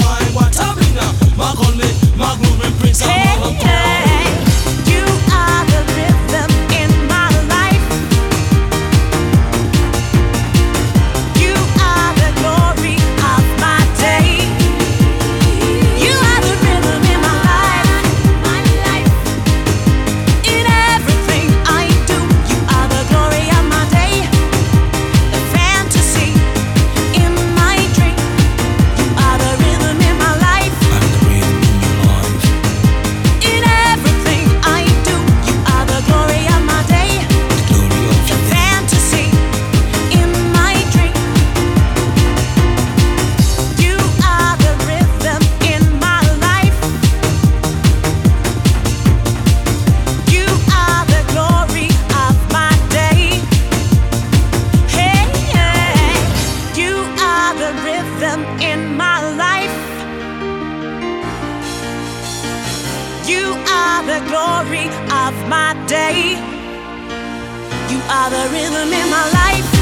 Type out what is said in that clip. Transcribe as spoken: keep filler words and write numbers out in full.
my what a bringer. My gun me, my groove me brings some Hey, more. hey, you are the rhythm in my life. You are the glory of my day. You are the rhythm in my life, my life. In everything I do, you are the glory of my day. The fantasy in my dream, you are the rhythm in my life. I'm the rhythm in your life. In everything I do, you are the glory of my day. The glory of The your day. fantasy in my dream, you are the rhythm in my life. You are the glory of my day. Hey, hey, you are the rhythm in my life. You are the glory of my day. You are the rhythm in my life.